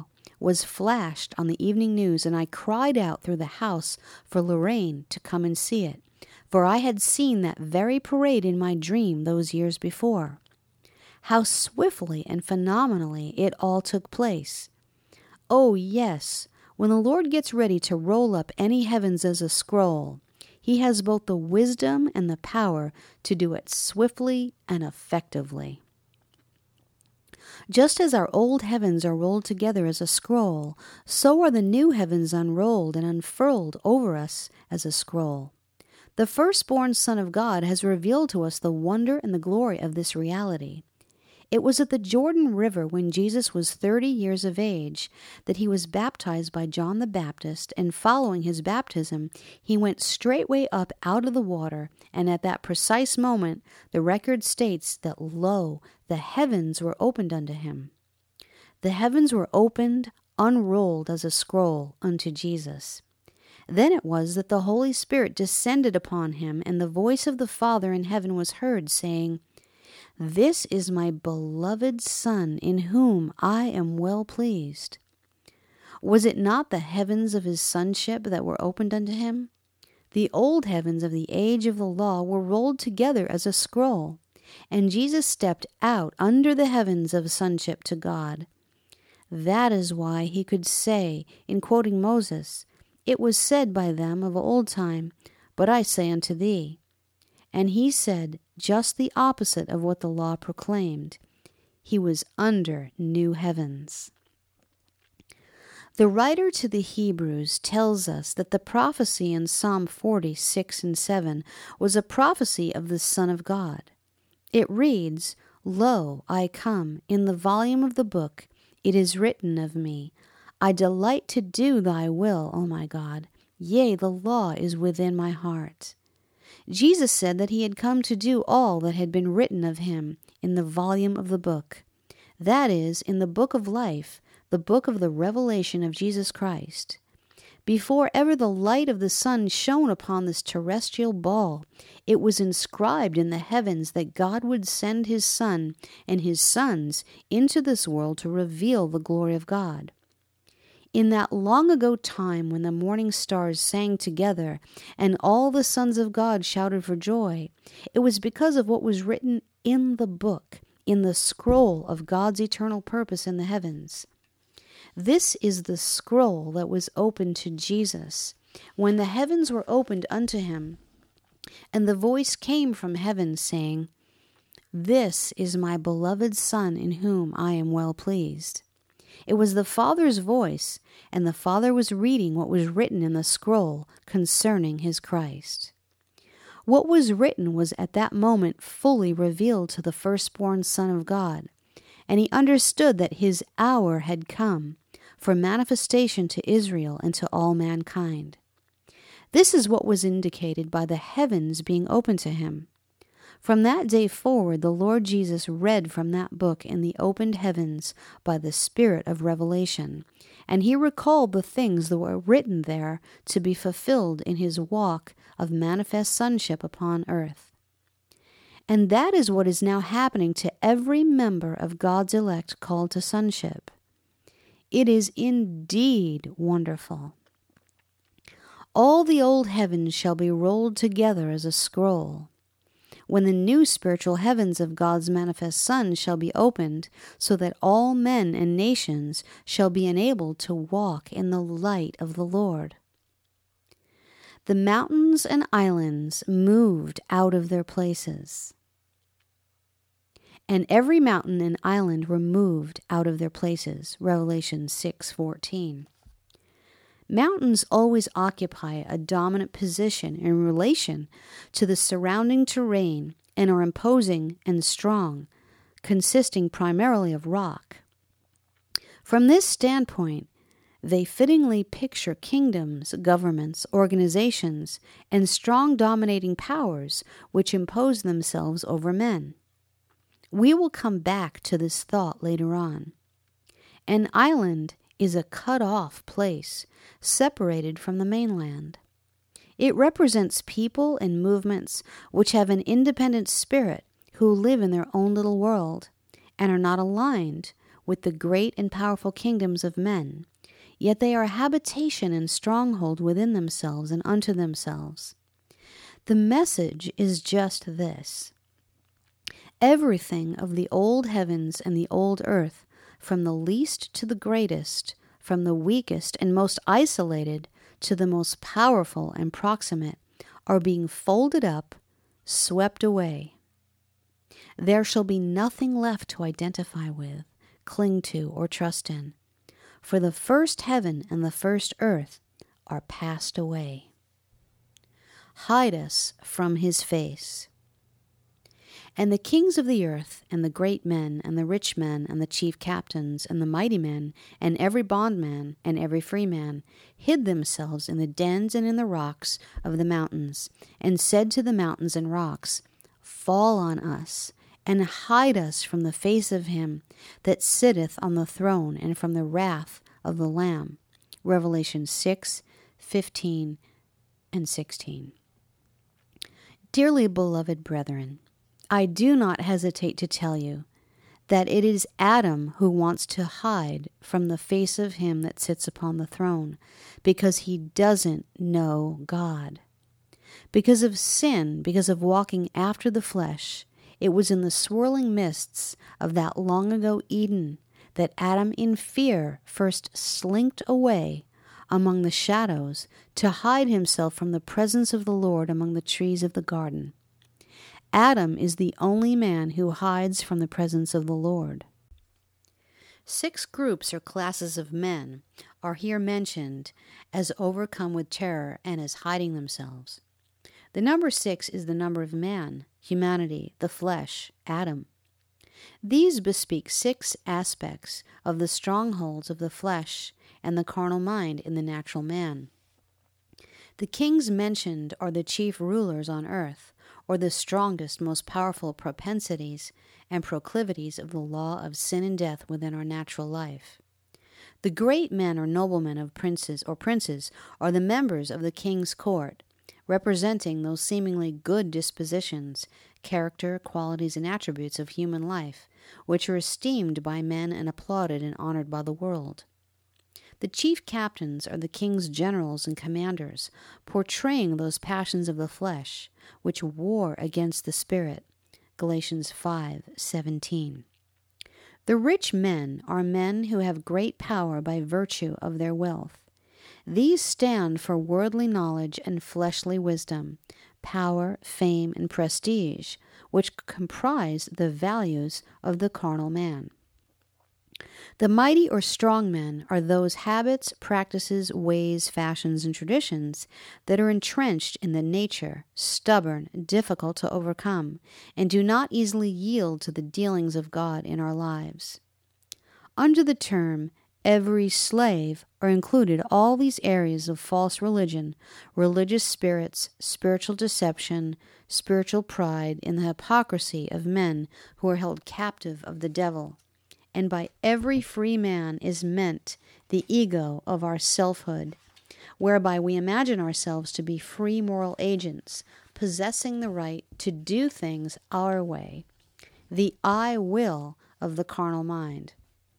was flashed on the evening news, and I cried out through the house for Lorraine to come and see it, for I had seen that very parade in my dream those years before. How swiftly and phenomenally it all took place. Oh, yes, when the Lord gets ready to roll up any heavens as a scroll, he has both the wisdom and the power to do it swiftly and effectively. Just as our old heavens are rolled together as a scroll, so are the new heavens unrolled and unfurled over us as a scroll. The firstborn Son of God has revealed to us the wonder and the glory of this reality. It was at the Jordan River when Jesus was thirty years of age that he was baptized by John the Baptist, and following his baptism, he went straightway up out of the water, and at that precise moment, the record states that, lo, the heavens were opened unto him. The heavens were opened, unrolled as a scroll unto Jesus. Then it was that the Holy Spirit descended upon him, and the voice of the Father in heaven was heard, saying, This is my beloved Son, in whom I am well pleased. Was it not the heavens of his sonship that were opened unto him? The old heavens of the age of the law were rolled together as a scroll, and Jesus stepped out under the heavens of sonship to God. That is why he could say, in quoting Moses, It was said by them of old time, but I say unto thee. And he said just the opposite of what the law proclaimed. He was under new heavens. The writer to the Hebrews tells us that the prophecy in Psalm forty, six and seven was a prophecy of the Son of God. It reads, Lo, I come, in the volume of the book, it is written of me, I delight to do thy will, O my God. Yea, the law is within my heart. Jesus said that he had come to do all that had been written of him in the volume of the book. That is, in the book of life, the book of the revelation of Jesus Christ. Before ever the light of the sun shone upon this terrestrial ball, it was inscribed in the heavens that God would send his Son and his sons into this world to reveal the glory of God. In that long ago time when the morning stars sang together and all the sons of God shouted for joy, it was because of what was written in the book, in the scroll of God's eternal purpose in the heavens. This is the scroll that was opened to Jesus when the heavens were opened unto him, and the voice came from heaven saying, This is my beloved Son in whom I am well pleased. It was the Father's voice, and the Father was reading what was written in the scroll concerning his Christ. What was written was at that moment fully revealed to the firstborn Son of God, and he understood that his hour had come for manifestation to Israel and to all mankind. This is what was indicated by the heavens being opened to him. From that day forward, the Lord Jesus read from that book in the opened heavens by the Spirit of revelation, and he recalled the things that were written there to be fulfilled in his walk of manifest sonship upon earth. And that is what is now happening to every member of God's elect called to sonship. It is indeed wonderful. All the old heavens shall be rolled together as a scroll, when the new spiritual heavens of God's manifest Son shall be opened, so that all men and nations shall be enabled to walk in the light of the Lord. The mountains and islands moved out of their places, and every mountain and island were moved out of their places. Revelation six fourteen. Mountains always occupy a dominant position in relation to the surrounding terrain and are imposing and strong, consisting primarily of rock. From this standpoint, they fittingly picture kingdoms, governments, organizations, and strong dominating powers which impose themselves over men. We will come back to this thought later on. An island is a cut-off place, separated from the mainland. It represents people and movements which have an independent spirit, who live in their own little world, and are not aligned with the great and powerful kingdoms of men, yet they are habitation and stronghold within themselves and unto themselves. The message is just this. Everything of the old heavens and the old earth, from the least to the greatest, from the weakest and most isolated to the most powerful and proximate, are being folded up, swept away. There shall be nothing left to identify with, cling to, or trust in, for the first heaven and the first earth are passed away. Hide us from his face. And the kings of the earth, and the great men, and the rich men, and the chief captains, and the mighty men, and every bondman, and every free man, hid themselves in the dens and in the rocks of the mountains, and said to the mountains and rocks, Fall on us, and hide us from the face of him that sitteth on the throne, and from the wrath of the Lamb. Revelation six, fifteen, and sixteen. Dearly beloved brethren, I do not hesitate to tell you that it is Adam who wants to hide from the face of him that sits upon the throne, because he doesn't know God. Because of sin, because of walking after the flesh, it was in the swirling mists of that long ago Eden that Adam in fear first slinked away among the shadows to hide himself from the presence of the Lord among the trees of the garden. Adam is the only man who hides from the presence of the Lord. Six groups or classes of men are here mentioned as overcome with terror and as hiding themselves. The number six is the number of man, humanity, the flesh, Adam. These bespeak six aspects of the strongholds of the flesh and the carnal mind in the natural man. The kings mentioned are the chief rulers on earth, or the strongest, most powerful propensities and proclivities of the law of sin and death within our natural life. The great men or noblemen of princes or princes are the members of the king's court, representing those seemingly good dispositions, character, qualities, and attributes of human life, which are esteemed by men and applauded and honored by the world. The chief captains are the king's generals and commanders, portraying those passions of the flesh, which war against the spirit. Galatians five seventeen. The rich men are men who have great power by virtue of their wealth. These stand for worldly knowledge and fleshly wisdom, power, fame, and prestige, which comprise the values of the carnal man. The mighty or strong men are those habits, practices, ways, fashions, and traditions that are entrenched in the nature, stubborn, difficult to overcome, and do not easily yield to the dealings of God in our lives. Under the term every slave are included all these areas of false religion, religious spirits, spiritual deception, spiritual pride, and the hypocrisy of men who are held captive of the devil. And by every free man is meant the ego of our selfhood, whereby we imagine ourselves to be free moral agents, possessing the right to do things our way, the I will of the carnal mind.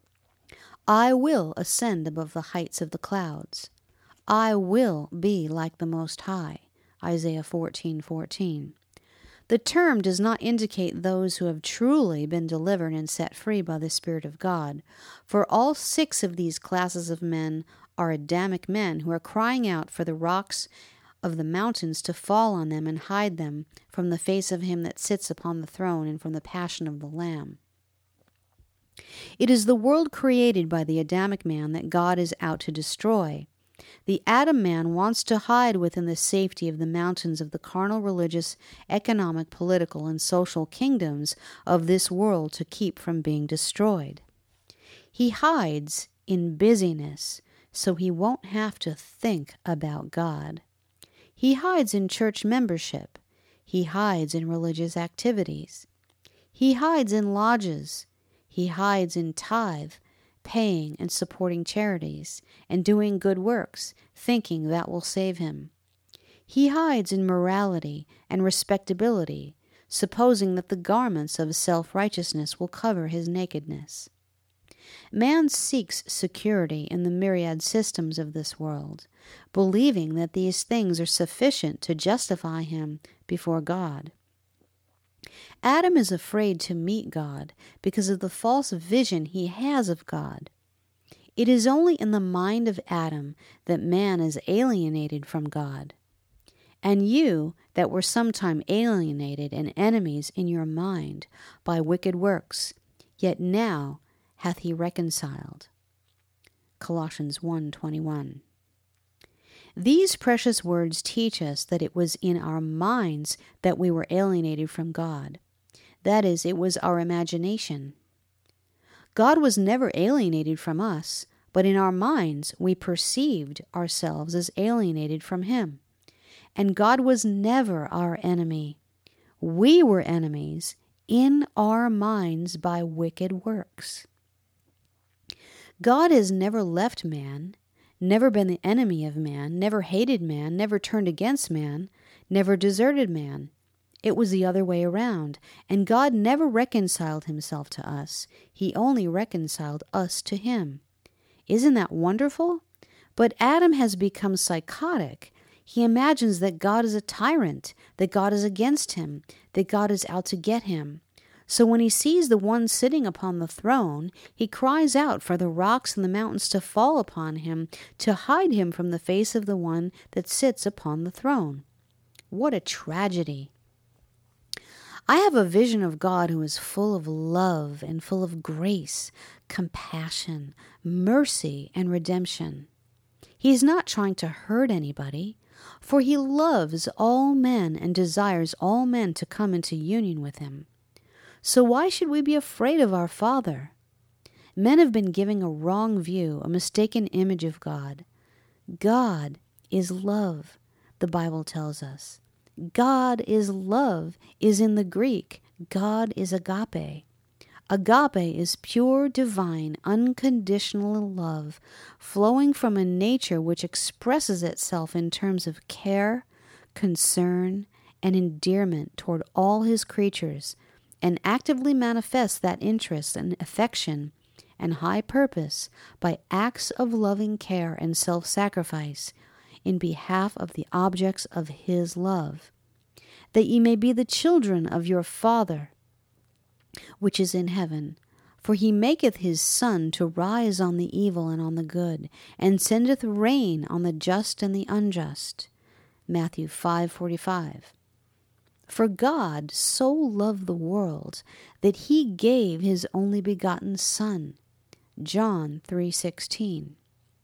I will ascend above the heights of the clouds. I will be like the Most High, Isaiah fourteen fourteen. The term does not indicate those who have truly been delivered and set free by the Spirit of God, for all six of these classes of men are Adamic men who are crying out for the rocks of the mountains to fall on them and hide them from the face of him that sits upon the throne and from the passion of the Lamb. It is the world created by the Adamic man that God is out to destroy. The Adam man wants to hide within the safety of the mountains of the carnal, religious, economic, political, and social kingdoms of this world to keep from being destroyed. He hides in busyness so he won't have to think about God. He hides in church membership. He hides in religious activities. He hides in lodges. He hides in tithe, paying and supporting charities, and doing good works, thinking that will save him. He hides in morality and respectability, supposing that the garments of self-righteousness will cover his nakedness. Man seeks security in the myriad systems of this world, believing that these things are sufficient to justify him before God. Adam is afraid to meet God because of the false vision he has of God. It is only in the mind of Adam that man is alienated from God. And you that were sometime alienated and enemies in your mind by wicked works, yet now hath he reconciled. Colossians one twenty-one. These precious words teach us that it was in our minds that we were alienated from God. That is, it was our imagination. God was never alienated from us, but in our minds we perceived ourselves as alienated from him. And God was never our enemy. We were enemies in our minds by wicked works. God has never left man, never been the enemy of man, never hated man, never turned against man, never deserted man. It was the other way around, and God never reconciled himself to us. He only reconciled us to him. Isn't that wonderful? But Adam has become psychotic. He imagines that God is a tyrant, that God is against him, that God is out to get him. So when he sees the one sitting upon the throne, he cries out for the rocks and the mountains to fall upon him, to hide him from the face of the one that sits upon the throne. What a tragedy! I have a vision of God who is full of love and full of grace, compassion, mercy, and redemption. He is not trying to hurt anybody, for he loves all men and desires all men to come into union with him. So why should we be afraid of our Father? Men have been giving a wrong view, a mistaken image of God. God is love, the Bible tells us. God is love is in the Greek. God is agape. Agape is pure, divine, unconditional love, flowing from a nature which expresses itself in terms of care, concern, and endearment toward all his creatures, and actively manifests that interest and affection and high purpose by acts of loving care and self-sacrifice in behalf of the objects of his love, that ye may be the children of your Father which is in heaven. For he maketh his sun to rise on the evil and on the good, and sendeth rain on the just and the unjust. Matthew five forty-five. For God so loved the world that he gave his only begotten Son. John three sixteen.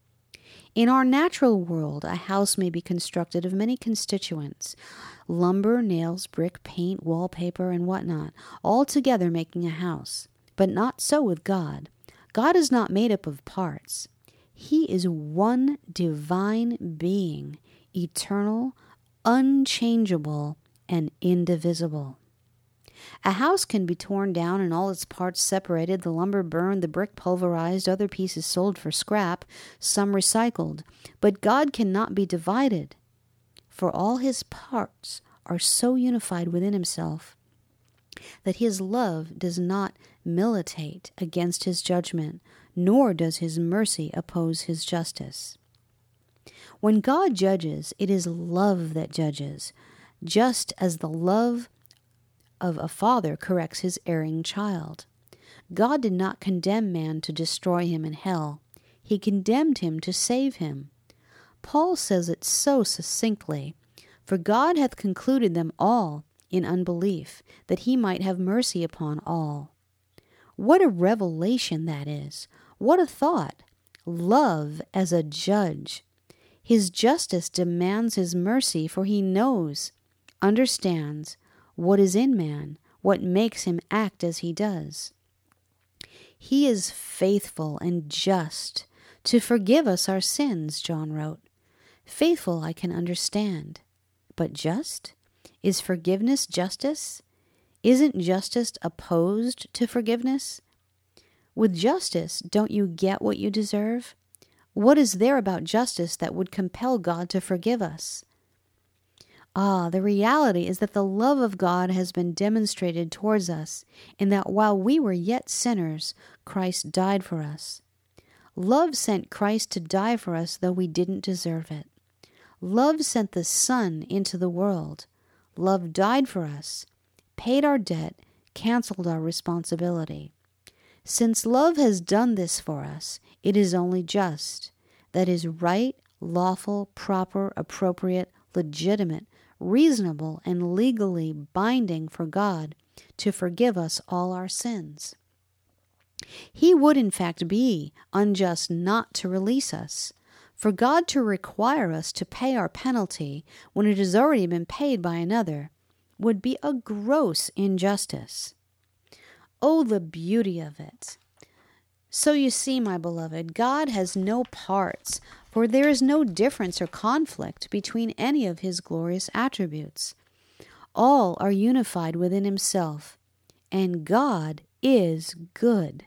In our natural world, a house may be constructed of many constituents, lumber, nails, brick, paint, wallpaper, and whatnot, all together making a house. But not so with God. God is not made up of parts. He is one divine being, eternal, unchangeable, and indivisible. A house can be torn down and all its parts separated, the lumber burned, the brick pulverized, other pieces sold for scrap, some recycled. But God cannot be divided, for all his parts are so unified within himself that his love does not militate against his judgment, nor does his mercy oppose his justice. When God judges, it is love that judges, just as the love of a father corrects his erring child. God did not condemn man to destroy him in hell. He condemned him to save him. Paul says it so succinctly, for God hath concluded them all in unbelief, that he might have mercy upon all. What a revelation that is! What a thought! Love as a judge. His justice demands his mercy, for he knows, understands, what is in man, what makes him act as he does. He is faithful and just to forgive us our sins, John wrote. Faithful I can understand, but just? Is forgiveness justice? Isn't justice opposed to forgiveness? With justice, don't you get what you deserve? What is there about justice that would compel God to forgive us? Ah, the reality is that the love of God has been demonstrated towards us in that while we were yet sinners, Christ died for us. Love sent Christ to die for us though we didn't deserve it. Love sent the Son into the world. Love died for us, paid our debt, canceled our responsibility. Since love has done this for us, it is only just, that is right, lawful, proper, appropriate, legitimate, reasonable, and legally binding for God to forgive us all our sins. He would in fact be unjust not to release us. For God to require us to pay our penalty when it has already been paid by another would be a gross injustice. Oh, the beauty of it! So you see, my beloved, God has no parts, for there is no difference or conflict between any of his glorious attributes. All are unified within himself, and God is good.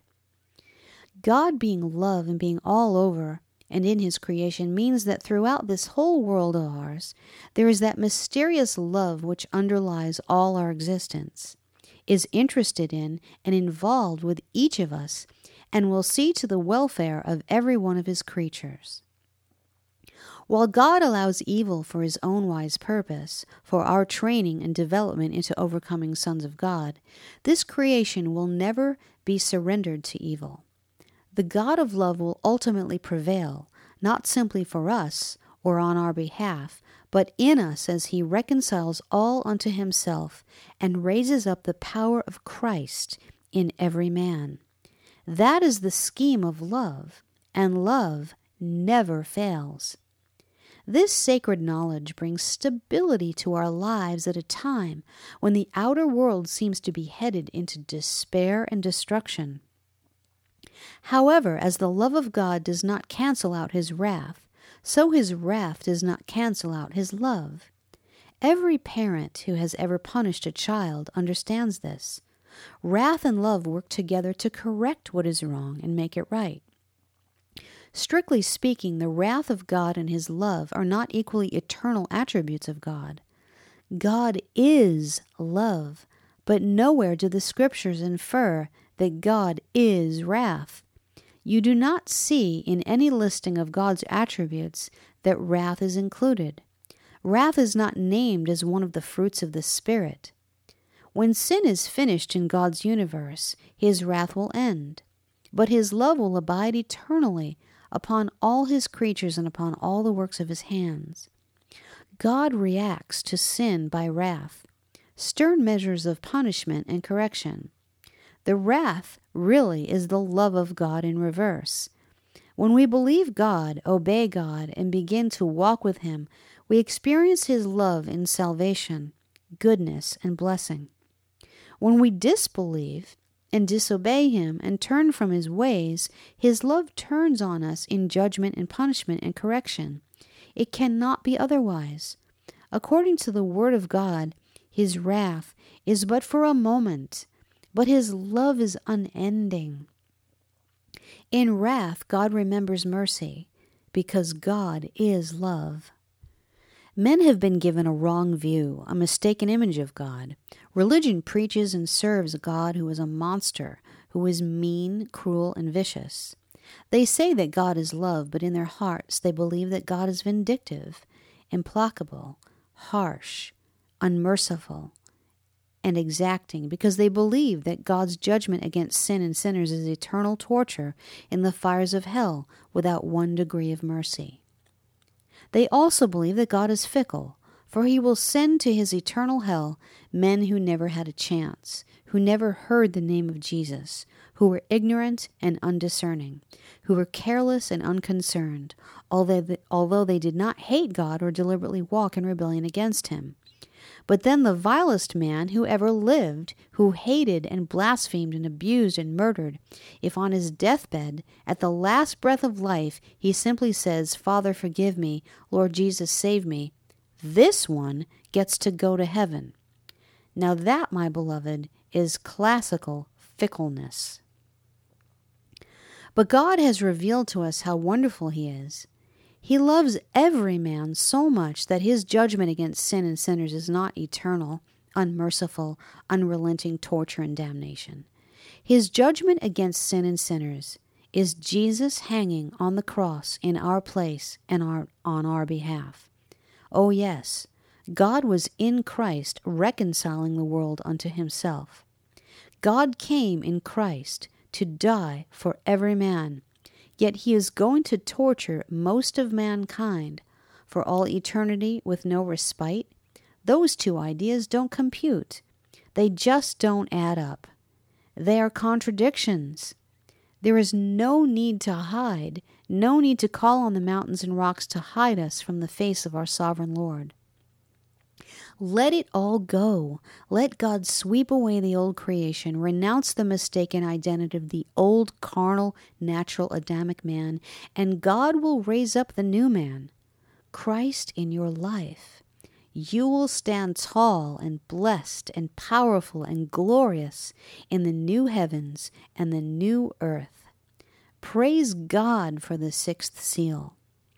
God being love and being all over and in his creation means that throughout this whole world of ours, there is that mysterious love which underlies all our existence, is interested in and involved with each of us, and will see to the welfare of every one of his creatures. While God allows evil for his own wise purpose, for our training and development into overcoming sons of God, this creation will never be surrendered to evil. The God of love will ultimately prevail, not simply for us or on our behalf, but in us as he reconciles all unto himself and raises up the power of Christ in every man. That is the scheme of love, and love never fails. This sacred knowledge brings stability to our lives at a time when the outer world seems to be headed into despair and destruction. However, as the love of God does not cancel out his wrath, so his wrath does not cancel out his love. Every parent who has ever punished a child understands this. Wrath and love work together to correct what is wrong and make it right. Strictly speaking, the wrath of God and his love are not equally eternal attributes of God. God is love, but nowhere do the scriptures infer that God is wrath. You do not see in any listing of God's attributes that wrath is included. Wrath is not named as one of the fruits of the Spirit. When sin is finished in God's universe, his wrath will end, but his love will abide eternally upon all his creatures and upon all the works of his hands. God reacts to sin by wrath, stern measures of punishment and correction. The wrath really is the love of God in reverse. When we believe God, obey God, and begin to walk with him, we experience his love in salvation, goodness, and blessing. When we disbelieve and disobey him and turn from his ways, his love turns on us in judgment and punishment and correction. It cannot be otherwise. According to the word of God, his wrath is but for a moment, but his love is unending. In wrath, God remembers mercy, because God is love. Men have been given a wrong view, a mistaken image of God. Religion preaches and serves a God who is a monster, who is mean, cruel, and vicious. They say that God is love, but in their hearts they believe that God is vindictive, implacable, harsh, unmerciful, and exacting, because they believe that God's judgment against sin and sinners is eternal torture in the fires of hell without one degree of mercy. They also believe that God is fickle, for he will send to his eternal hell men who never had a chance, who never heard the name of Jesus, who were ignorant and undiscerning, who were careless and unconcerned, although they, although they did not hate God or deliberately walk in rebellion against him. But then the vilest man who ever lived, who hated and blasphemed and abused and murdered, if on his deathbed, at the last breath of life, he simply says, "Father, forgive me, Lord Jesus, save me," this one gets to go to heaven. Now that, my beloved, is classical fickleness. But God has revealed to us how wonderful he is. He loves every man so much that his judgment against sin and sinners is not eternal, unmerciful, unrelenting torture and damnation. His judgment against sin and sinners is Jesus hanging on the cross in our place and our, on our behalf. Oh yes, God was in Christ reconciling the world unto himself. God came in Christ to die for every man, yet he is going to torture most of mankind for all eternity with no respite. Those two ideas don't compute. They just don't add up. They are contradictions. There is no need to hide, no need to call on the mountains and rocks to hide us from the face of our sovereign Lord. Let it all go. Let God sweep away the old creation, renounce the mistaken identity of the old carnal, natural Adamic man, and God will raise up the new man, Christ in your life. You will stand tall and blessed and powerful and glorious in the new heavens and the new earth. Praise God for the sixth seal.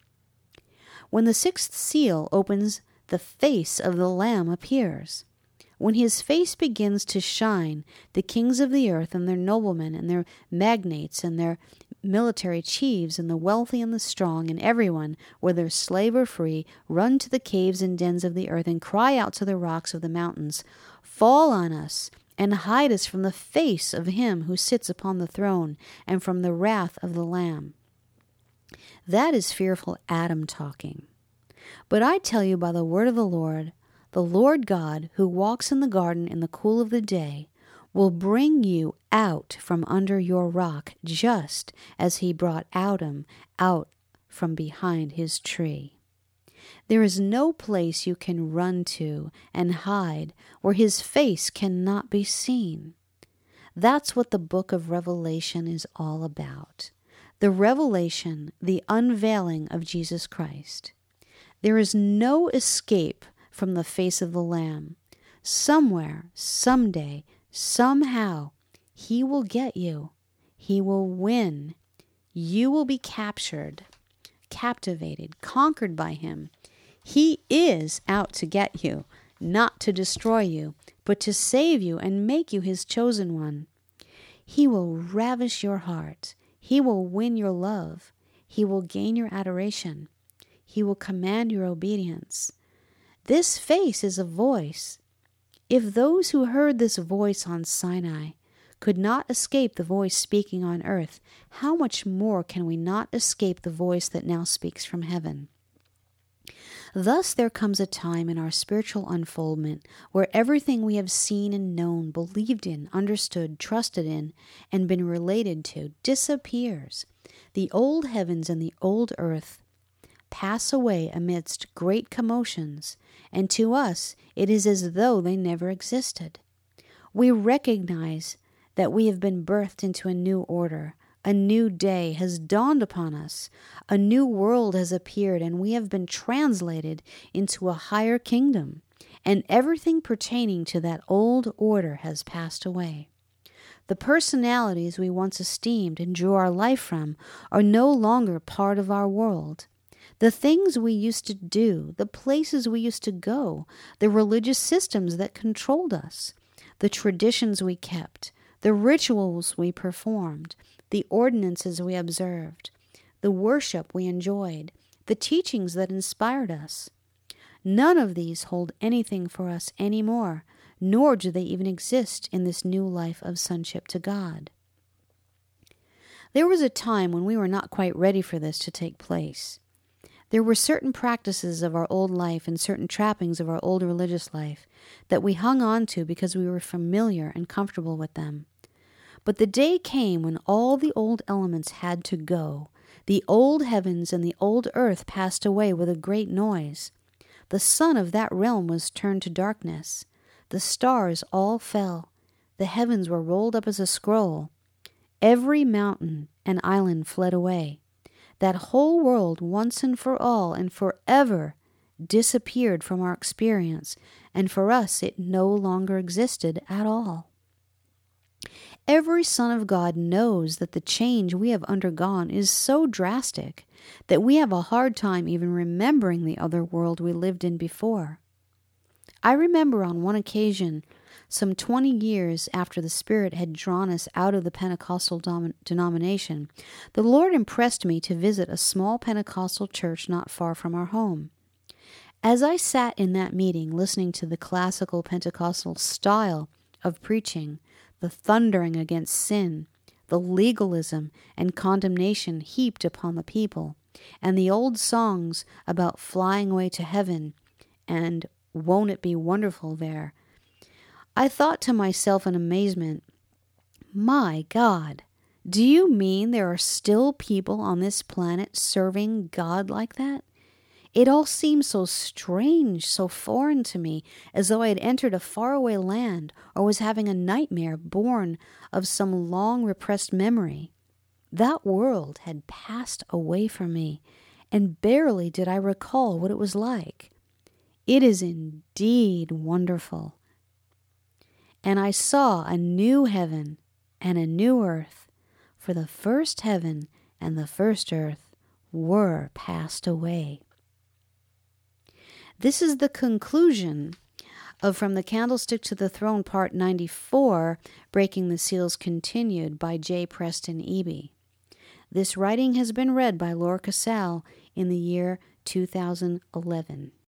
When the sixth seal opens, the face of the Lamb appears. When his face begins to shine, the kings of the earth and their noblemen and their magnates and their military chiefs and the wealthy and the strong and everyone, whether slave or free, run to the caves and dens of the earth and cry out to the rocks of the mountains, "Fall on us and hide us from the face of him who sits upon the throne and from the wrath of the Lamb." That is fearful Adam talking. But I tell you by the word of the Lord, the Lord God, who walks in the garden in the cool of the day, will bring you out from under your rock, just as he brought Adam out from behind his tree. There is no place you can run to and hide where his face cannot be seen. That's what the book of Revelation is all about. The revelation, the unveiling of Jesus Christ. There is no escape from the face of the Lamb. Somewhere, someday, somehow, he will get you. He will win. You will be captured, captivated, conquered by him. He is out to get you, not to destroy you, but to save you and make you his chosen one. He will ravish your heart. He will win your love. He will gain your adoration. He will command your obedience. This face is a voice. If those who heard this voice on Sinai could not escape the voice speaking on earth, how much more can we not escape the voice that now speaks from heaven? Thus there comes a time in our spiritual unfoldment where everything we have seen and known, believed in, understood, trusted in, and been related to disappears. The old heavens and the old earth pass away amidst great commotions, and to us it is as though they never existed. We recognize that we have been birthed into a new order. A new day has dawned upon us. A new world has appeared, and we have been translated into a higher kingdom, and everything pertaining to that old order has passed away. The personalities we once esteemed and drew our life from are no longer part of our world. The things we used to do, the places we used to go, the religious systems that controlled us, the traditions we kept, the rituals we performed, the ordinances we observed, the worship we enjoyed, the teachings that inspired us. None of these hold anything for us anymore, nor do they even exist in this new life of sonship to God. There was a time when we were not quite ready for this to take place. There were certain practices of our old life and certain trappings of our old religious life that we hung on to because we were familiar and comfortable with them. But the day came when all the old elements had to go. The old heavens and the old earth passed away with a great noise. The sun of that realm was turned to darkness. The stars all fell. The heavens were rolled up as a scroll. Every mountain and island fled away. That whole world once and for all and forever disappeared from our experience, and for us it no longer existed at all. Every son of God knows that the change we have undergone is so drastic that we have a hard time even remembering the other world we lived in before. I remember on one occasion, some twenty years after the Spirit had drawn us out of the Pentecostal dom- denomination, the Lord impressed me to visit a small Pentecostal church not far from our home. As I sat in that meeting listening to the classical Pentecostal style of preaching, the thundering against sin, the legalism and condemnation heaped upon the people, and the old songs about flying away to heaven and won't it be wonderful there, I thought to myself in amazement, my God, do you mean there are still people on this planet serving God like that? It all seemed so strange, so foreign to me, as though I had entered a faraway land or was having a nightmare born of some long-repressed memory. That world had passed away from me, and barely did I recall what it was like. It is indeed wonderful. And I saw a new heaven and a new earth, for the first heaven and the first earth were passed away. This is the conclusion of From the Candlestick to the Throne, Part ninety-four, Breaking the Seals Continued by J. Preston Eby. This writing has been read by Laura Casal in the year two thousand eleven.